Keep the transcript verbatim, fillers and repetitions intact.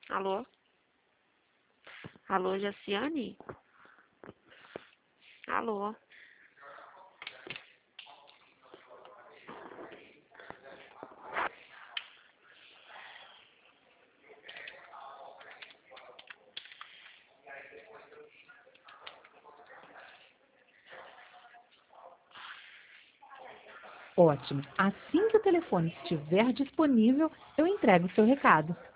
Alô? Alô, Jaciane? Alô? Ótimo. Assim que o telefone estiver disponível, eu entrego o seu recado.